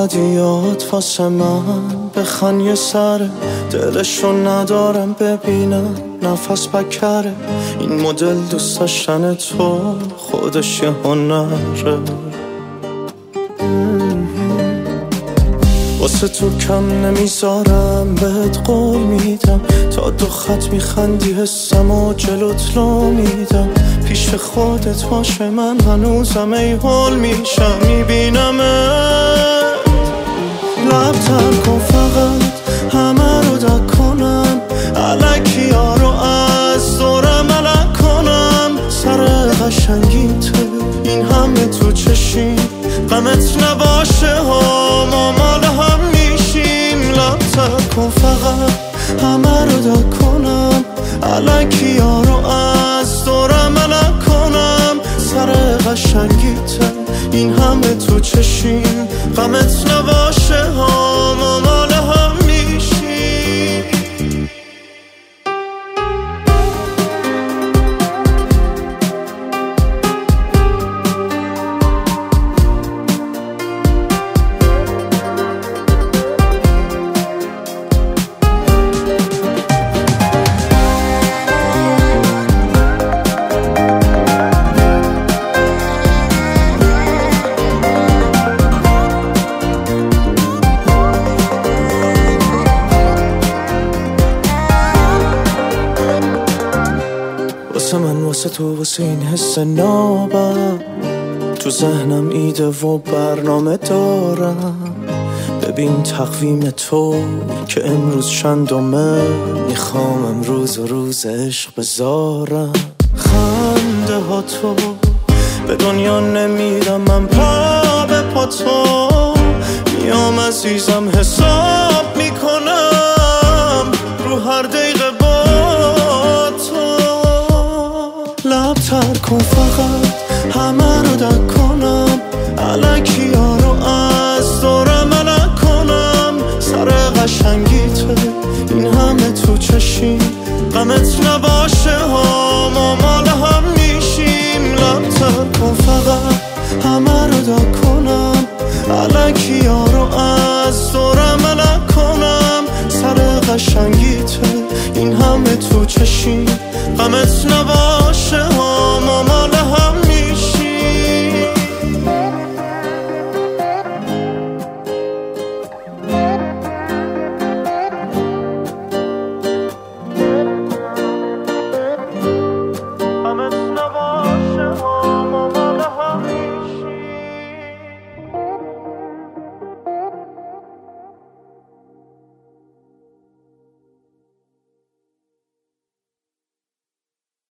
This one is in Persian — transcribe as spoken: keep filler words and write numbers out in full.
بدیات واسه من بخن یه سره، دلشو ندارم ببینم نفس بکره. این مدل دوست داشتن تو خودش یه هنره. واسه تو کم نمیذارم، بهت قول میدم تا دو خط میخندی حسم و جلوت لو میدم. پیش خودت باشه من هنوزم ای حال میشم، میبینمت. لب تر کن فقط همه رو دک کنم، الکی ها رو از دورم الک کنم. سر قشنگیته این همه تو چشیم، غمت نباشه ها ما مال هم میشیم. لب تر کن فقط همه رو دک کنم، الکی ها رو از دورم الک کنم. سر قشنگیته این همه تو چشیم، غمت نباشه ها ما مال هم میشیم. واسه من واسه تو واسه این حس نابم، تو ذهنم ایده و برنامه دارم. ببین تقویم تو که امروز چندمه، میخوام امروز و روز عشق بذارم. خنده ها تو به دنیا نمیرم، من پا به پا تو میام عزیزم، حساب میکنم رو هر دقیقه با تو. لب تر کن فقط همه رو دک کنم، الکی ها رو از دورم الک کنم. سر قشنگیته این همه تو چشیم، غمت نباشه ها ما مال هم میشیم. لب تر کن فقط همه رو دک کنم، الکی ها رو از دورم الک کنم. سر قشنگیته این همه تو چشیم، غمت نباشه ها